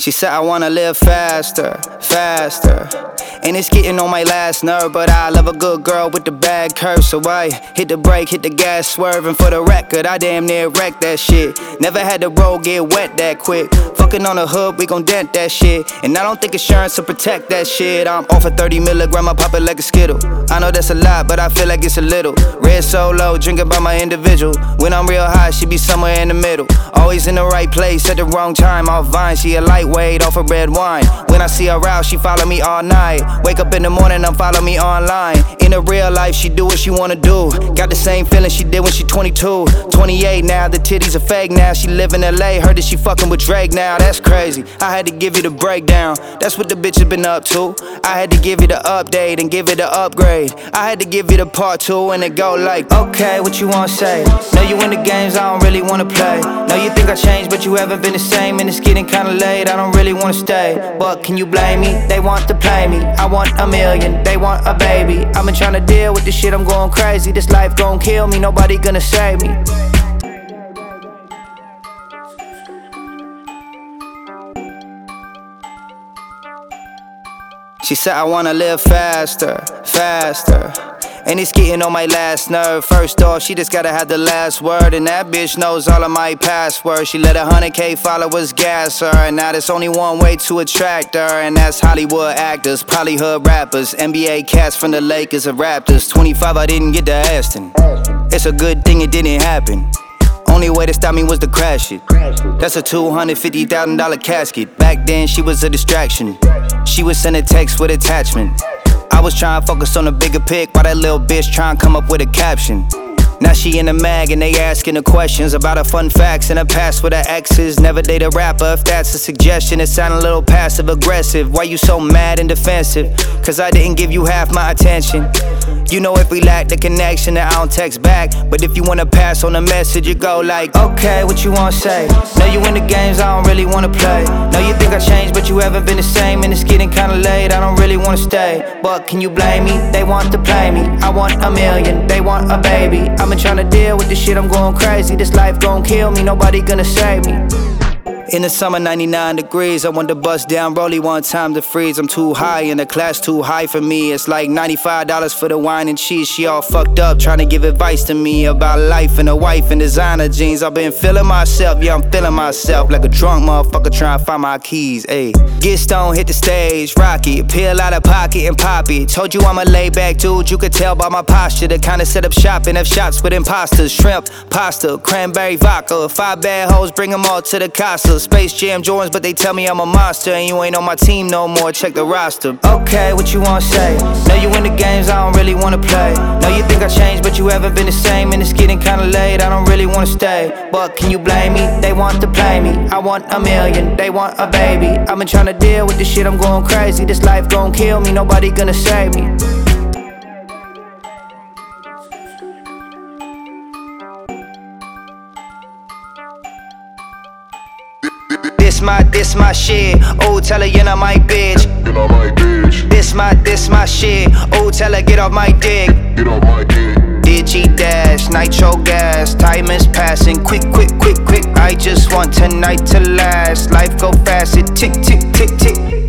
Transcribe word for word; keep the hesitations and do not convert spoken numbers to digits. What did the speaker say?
She said I wanna live faster, faster. And it's getting on my last nerve, but I love a good girl with the bad curve. So I hit the brake, hit the gas, swerving for the record. I damn near wrecked that shit. Never had the road get wet that quick. Fucking on the hood, we gon' dent that shit. And I don't think insurance will protect that shit. I'm off a thirty milligram, I pop it like a Skittle. I know that's a lot, but I feel like it's a little. Red Solo, drinking by my individual. When I'm real high, she be somewhere in the middle. Always in the right place at the wrong time. Off Vine, she a lightweight off of red wine. When I see her out, she follow me all night. Wake up in the morning, I'm follow me online. In the real life, she do what she wanna do. Got the same feeling she did when she twenty-two. twenty-eight now, the titties are fake now. She live in L A, heard that she fucking with Drake now. That's crazy, I had to give you the breakdown. That's what the bitch has been up to. I had to give you the update and give it the upgrade. I had to give you the part two and it go like, okay, what you wanna say? Know you in the games, I don't really wanna play. Know you think I changed, but you haven't been the same. And it's getting kinda late, I don't really wanna stay. But can you blame me? They want to play me. I want a million, they want a baby. I've been trying to deal with this shit, I'm going crazy. This life gon' kill me, nobody gonna save me. She said I wanna live faster, faster. And it's getting on my last nerve. First off, she just gotta have the last word. And that bitch knows all of my passwords. She let a hundred K followers gas her. And now there's only one way to attract her, and that's Hollywood actors, probably hood rappers, N B A cats from the Lakers or Raptors. twenty-five, I didn't get to Aston. It's a good thing it didn't happen. Only way to stop me was to crash it. That's a two hundred fifty thousand dollar casket. Back then she was a distraction. She would send a text with attachment. I was trying to focus on the bigger pic, while that little bitch trying to come up with a caption. Now she in the mag and they asking her questions about her fun facts and her past with her exes. Never date a rapper, if that's a suggestion. It sound a little passive aggressive. Why you so mad and defensive? Cause I didn't give you half my attention. You know if we lack the connection then I don't text back. But if you wanna pass on the message, you go like, okay, what you wanna say? Know you in the games, I don't really wanna play. Know you think I changed, but you haven't been the same. And it's getting kinda late, I don't really wanna stay. But can you blame me? They want to play me. I want a million, they want a baby. I've been trying to deal with this shit, I'm going crazy. This life gon' kill me, nobody gonna save me. In the summer, ninety-nine degrees, I want to bust down Rollie one time to freeze. I'm too high and the class too high for me. It's like ninety-five dollars for the wine and cheese. She all fucked up, trying to give advice to me about life and a wife and designer jeans. I've been feeling myself, yeah, I'm feeling myself like a drunk motherfucker trying to find my keys, ayy. Get stoned, hit the stage, rock it, peel out of pocket and pop it. Told you I'm a laid back dude, you could tell by my posture. The kind of set up shop and have shots with imposters. Shrimp, pasta, cranberry vodka. Five bad hoes, bring them all to the casa. Space Jam Jordans, but they tell me I'm a monster. And you ain't on my team no more, check the roster. Okay, what you wanna say? Know you in the games, I don't really wanna play. Know you think I changed, but you haven't been the same. And it's getting kinda late, I don't really wanna stay. But can you blame me? They want to play me. I want a million, they want a baby. I've been trying to deal with this shit, I'm going crazy. This life gon' kill me, nobody gonna save me. This my, this my shit. Oh, tell her you're not my bitch. Get off my bitch. This my, this my shit. Oh, tell her get off my dick. Get off my dick. Digi dash, nitro gas. Time is passing, quick, quick, quick, quick. I just want tonight to last. Life go fast, it tick, tick, tick, tick.